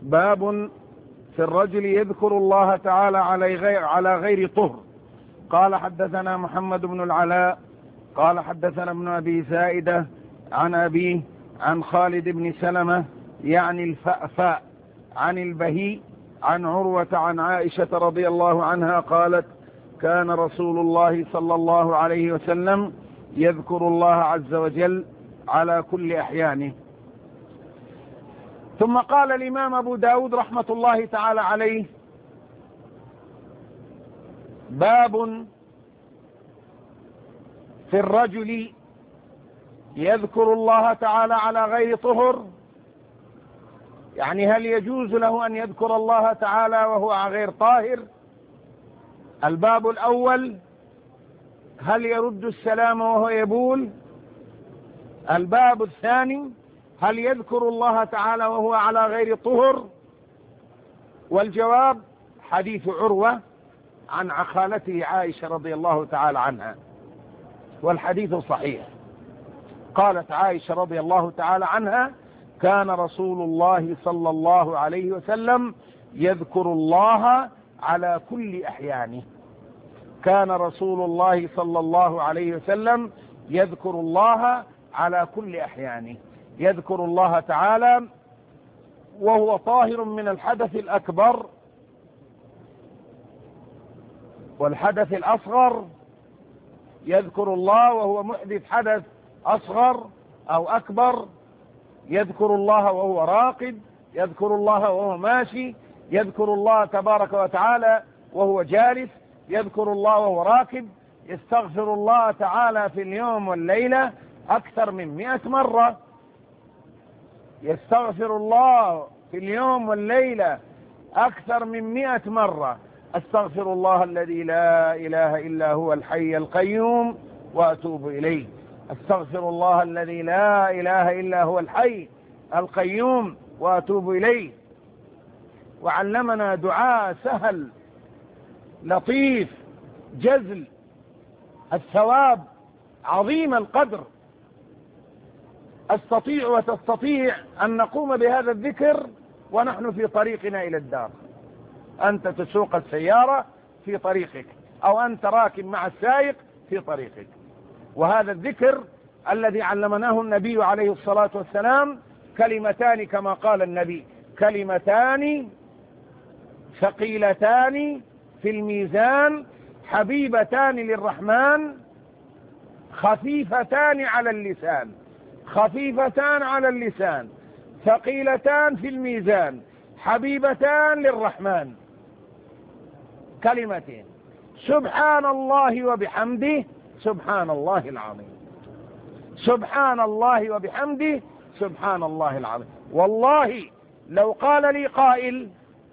باب في الرجل يذكر الله تعالى على غير طهر. قال حدثنا محمد بن العلاء قال حدثنا ابن أبي زائدة عن أبيه عن خالد بن سلمة يعني الفأفاء عن البهي عن عروة عن عائشة رضي الله عنها قالت كان رسول الله صلى الله عليه وسلم يذكر الله عز وجل على كل أحيانه. ثم قال الإمام أبو داود رحمة الله تعالى عليه: باب في الرجل يذكر الله تعالى على غير طهر، يعني هل يجوز له أن يذكر الله تعالى وهو غير طاهر؟ الباب الأول: هل يرد السلام وهو يبول؟ الباب الثاني: هل يذكر الله تعالى وهو على غير طهر؟ والجواب: حديث عروة عن خالته عائشة رضي الله تعالى عنها، والحديث صحيح. قالت عائشة رضي الله تعالى عنها: كان رسول الله صلى الله عليه وسلم يذكر الله على كل أحيانه. كان رسول الله صلى الله عليه وسلم يذكر الله على كل أحيانه، يذكر الله تعالى وهو طاهر من الحدث الأكبر والحدث الأصغر، يذكر الله وهو محدث حدث أصغر أو أكبر، يذكر الله وهو راقد، يذكر الله وهو ماشي، يذكر الله تبارك وتعالى وهو جالس، يذكر الله وهو راكب، يستغفر الله تعالى في اليوم والليلة أكثر من 100 مرة، يستغفر الله في اليوم والليلة أكثر من 100 مرة. أستغفر الله الذي لا إله إلا هو الحي القيوم وأتوب إليه. أستغفر الله الذي لا إله إلا هو الحي القيوم وأتوب إليه. وعلمنا دعاء سهل لطيف جزل الثواب عظيم القدر. أستطيع وتستطيع أن نقوم بهذا الذكر ونحن في طريقنا إلى الدار. أنت تسوق السيارة في طريقك، أو أنت راكب مع السائق في طريقك. وهذا الذكر الذي علمناه النبي عليه الصلاة والسلام كلمتان كما قال النبي: كلمتان ثقيلتان في الميزان حبيبتان للرحمن خفيفتان على اللسان. خفيفتان على اللسان، ثقيلتان في الميزان، حبيبتان للرحمن. كلمتين: سبحان الله وبحمده سبحان الله العظيم. سبحان الله وبحمده سبحان الله العظيم. والله لو قال لي قائل: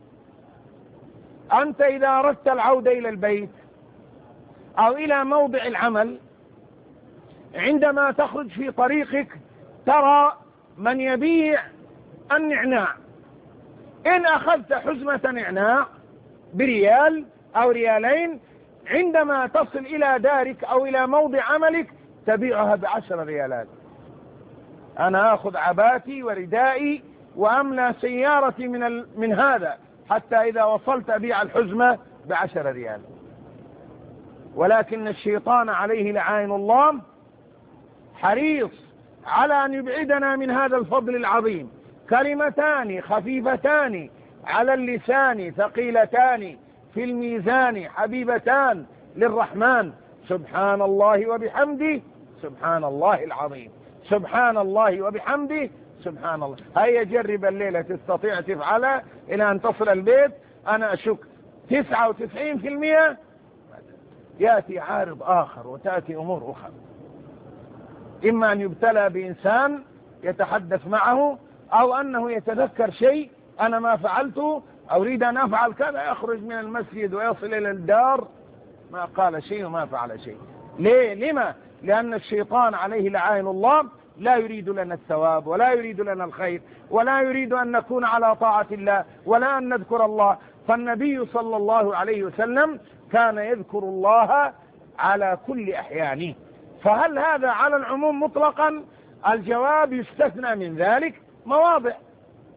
أنت إذا أردت العودة إلى البيت أو إلى موضع العمل، عندما تخرج في طريقك ترى من يبيع النعناع، إن أخذت حزمة نعناع بريال أو ريالين، عندما تصل إلى دارك أو إلى موضع عملك تبيعها ب10 ريالات. أنا أخذ عباتي وردائي وأملى سيارتي من هذا، حتى إذا وصلت أبيع الحزمة ب10 ريال. ولكن الشيطان عليه لعائن الله حريص على أن يبعدنا من هذا الفضل العظيم. كلمتان خفيفتان على اللسان ثقيلتان في الميزان حبيبتان للرحمن. سبحان الله وبحمده سبحان الله العظيم. سبحان الله وبحمده سبحان الله. هيا جرب الليلة، تستطيع تفعلها إلى أن تصل البيت. أنا أشك 99% يأتي عارض آخر وتأتي أمور أخرى، إما أن يبتلى بإنسان يتحدث معه، أو أنه يتذكر شيء أنا ما فعلته، أريد أن أفعل كذا، يخرج من المسجد ويصل إلى الدار ما قال شيء وما فعل شيء. ليه؟ لما؟ لأن الشيطان عليه لعائن الله لا يريد لنا الثواب، ولا يريد لنا الخير، ولا يريد أن نكون على طاعة الله، ولا أن نذكر الله. فالنبي صلى الله عليه وسلم كان يذكر الله على كل أحيانه. فهل هذا على العموم مطلقا؟ الجواب: يستثنى من ذلك مواضع.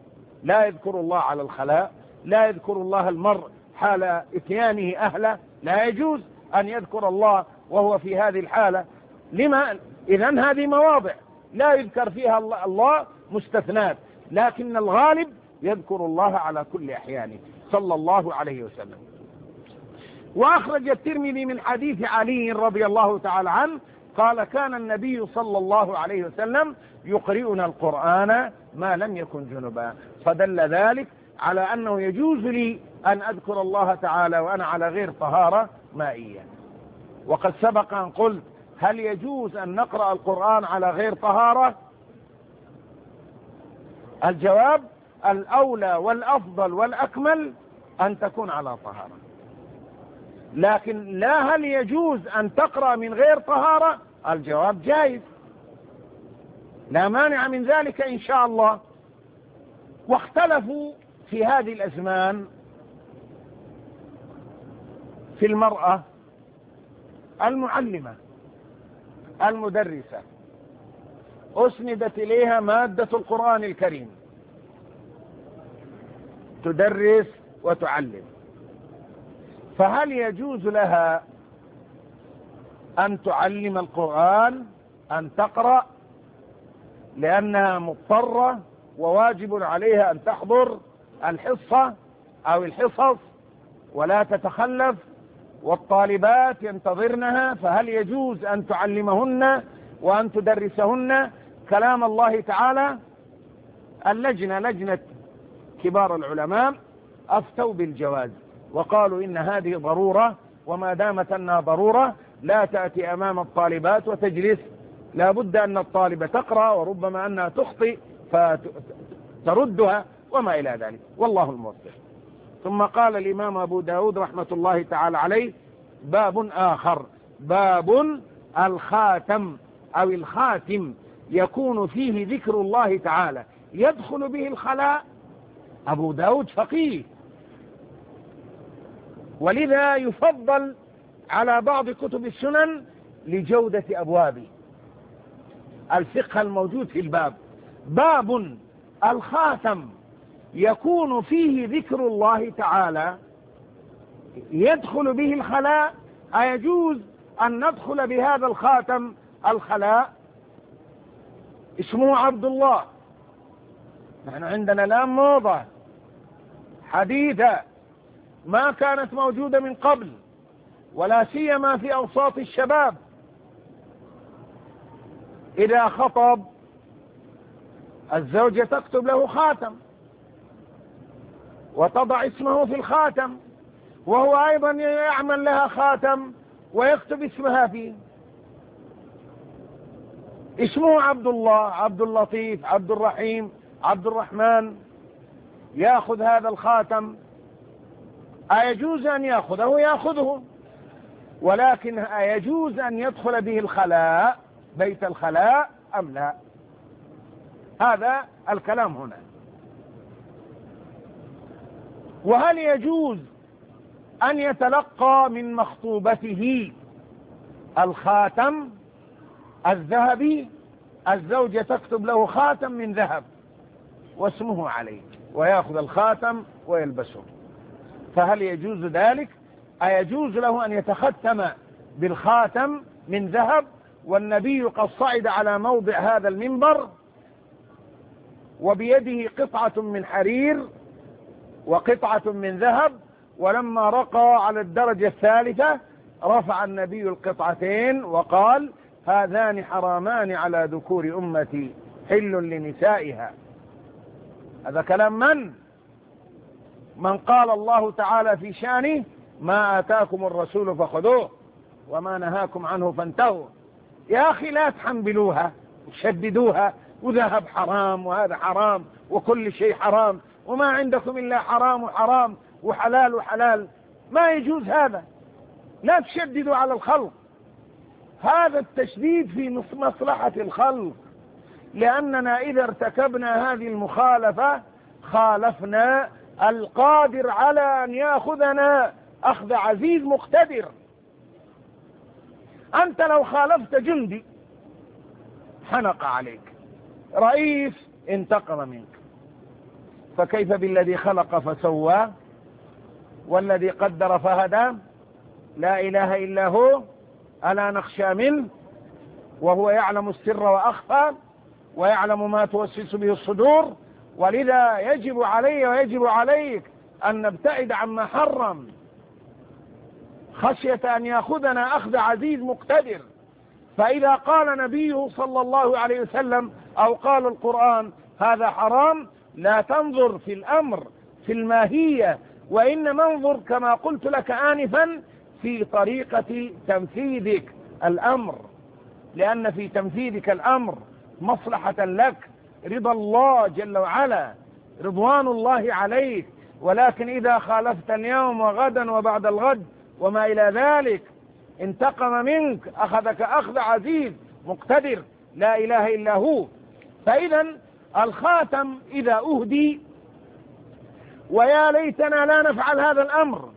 لا يذكر الله على الخلاء، لا يذكر الله المرء حال اتيانه أهله، لا يجوز أن يذكر الله وهو في هذه الحالة. لما؟ إذن هذه مواضع لا يذكر فيها الله مستثنات، لكن الغالب يذكر الله على كل أحيانه صلى الله عليه وسلم. وأخرج الترمذي من حديث علي رضي الله تعالى عنه قال كان النبي صلى الله عليه وسلم يقرئنا القرآن ما لم يكن جنبا، فدل ذلك على أنه يجوز لي أن أذكر الله تعالى وأنا على غير طهارة مائية. وقد سبق أن قلت هل يجوز أن نقرأ القرآن على غير طهارة؟ الجواب الأولى والأفضل والأكمل أن تكون على طهارة، لكن لا هل يجوز أن تقرأ من غير طهارة؟ الجواب جائز، لا مانع من ذلك إن شاء الله. واختلفوا في هذه الأزمان في المرأة المعلمة المدرسة أسندت إليها مادة القرآن الكريم، تدرس وتعلم، فهل يجوز لها أن تعلم القرآن، أن تقرأ، لأنها مضطرة وواجب عليها أن تحضر الحصة أو الحصص ولا تتخلف، والطالبات ينتظرنها، فهل يجوز أن تعلمهن وأن تدرسهن كلام الله تعالى؟ لجنة كبار العلماء أفتوا بالجواز وقالوا إن هذه ضرورة، وما دامت أنها ضرورة لا تأتي أمام الطالبات وتجلس، لا بد أن الطالبة تقرأ وربما أنها تخطئ فتردها وما إلى ذلك، والله الموفق. ثم قال الإمام أبو داود رحمة الله تعالى عليه باب آخر، باب الخاتم أو الخاتم يكون فيه ذكر الله تعالى يدخل به الخلاء. أبو داود فقيه، ولذا يفضل على بعض كتب السنن لجودة أبوابه، الفقه الموجود في الباب. باب الخاتم يكون فيه ذكر الله تعالى يدخل به الخلاء، أيجوز أن ندخل بهذا الخاتم الخلاء؟ اسمه عبد الله، نحن عندنا الآن موضة حديثة ما كانت موجودة من قبل، ولا سيما في أوساط الشباب. إذا خطب الزوجة تكتب له خاتم وتضع اسمه في الخاتم، وهو أيضا يعمل لها خاتم ويكتب اسمها فيه. اسمه عبد الله، عبد اللطيف، عبد الرحيم، عبد الرحمن، يأخذ هذا الخاتم، أيجوز أن يأخذه؟ يأخذه، ولكن أيجوز أن يدخل به الخلاء، بيت الخلاء أم لا؟ هذا الكلام هنا. وهل يجوز أن يتلقى من مخطوبته الخاتم الذهبي؟ الزوجة تكتب له خاتم من ذهب واسمه عليه ويأخذ الخاتم ويلبسه، فهل يجوز ذلك؟ أيجوز له أن يتختم بالخاتم من ذهب؟ والنبي قد صعد على موضع هذا المنبر وبيده قطعة من حرير وقطعة من ذهب، ولما رقى على الدرجة الثالثة رفع النبي القطعتين وقال هذان حرامان على ذكور أمتي حل لنسائها. هذا كلام من قال الله تعالى في شانه ما آتاكم الرسول فخذوه وما نهاكم عنه فانتهوا. يا أخي لا تحنبلوها وشددوها، وذهب حرام وهذا حرام وكل شيء حرام، وما عندكم إلا حرام وحرام وحلال وحلال، ما يجوز هذا. لا تشددوا على الخلق، هذا التشديد في مصلحة الخلق، لأننا إذا ارتكبنا هذه المخالفة خالفنا القادر على أن يأخذنا أخذ عزيز مقتدر. أنت لو خالفت جندي حنق عليك، رئيس انتقم منك، فكيف بالذي خلق فسوى والذي قدر فهدى؟ لا إله إلا هو، ألا نخشى منه وهو يعلم السر وأخفى ويعلم ما توسوس به الصدور. ولذا يجب علي ويجب عليك أن نبتعد عما حرم خشية أن يأخذنا أخذ عزيز مقتدر. فإذا قال نبيه صلى الله عليه وسلم أو قال القرآن هذا حرام، لا تنظر في الأمر في الماهية، وإنما انظر كما قلت لك آنفا في طريقة تنفيذك الأمر، لأن في تنفيذك الأمر مصلحة لك، رضا الله جل وعلا، رضوان الله عليك. ولكن إذا خالفت اليوم وغدا وبعد الغد وما إلى ذلك انتقم منك، أخذك أخذ عزيز مقتدر لا إله إلا هو. فإذا الخاتم إذا أهدي، ويا ليتنا لا نفعل هذا الأمر،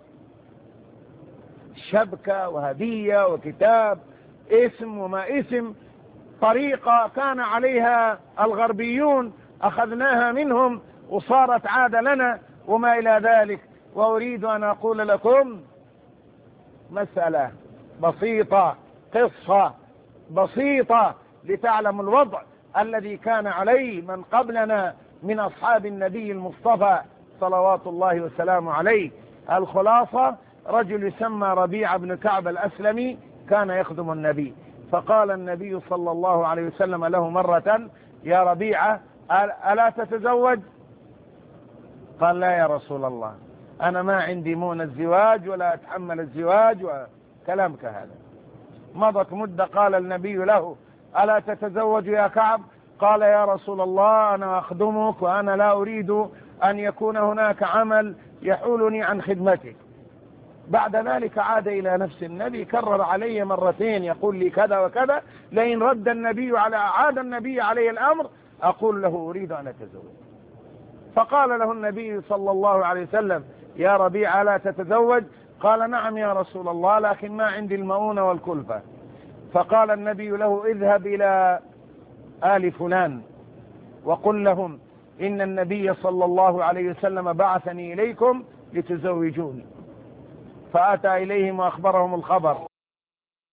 شبكة وهدية وكتاب اسم وما اسم، طريقة كان عليها الغربيون أخذناها منهم وصارت عادة لنا وما إلى ذلك. وأريد أن أقول لكم مسألة بسيطة، قصة بسيطة لتعلم الوضع الذي كان عليه من قبلنا من أصحاب النبي المصطفى صلوات الله وسلامه عليه. الخلاصة: رجل يسمى ربيع بن كعب الأسلمي كان يخدم النبي، فقال النبي صلى الله عليه وسلم له مرة: يا ربيعة ألا تتزوج؟ قال: لا يا رسول الله، أنا ما عندي مون الزواج ولا أتحمل الزواج وكلام كهذا. مضت مدة، قال النبي له: ألا تتزوج يا كعب؟ قال: يا رسول الله، أنا أخدمك وأنا لا أريد أن يكون هناك عمل يحولني عن خدمتك. بعد ذلك عاد إلى نفس النبي، كرر علي مرتين يقول لي كذا وكذا، لئن رد النبي عاد النبي عليه الأمر أقول له أريد أن أتزوج. فقال له النبي صلى الله عليه وسلم: يا ربيع ألا تتزوج؟ قال: نعم يا رسول الله، لكن ما عندي المؤونة والكلفة. فقال النبي له: اذهب إلى آل فلان وقل لهم إن النبي صلى الله عليه وسلم بعثني إليكم لتزوجوني. فأتى إليهم وأخبرهم الخبر،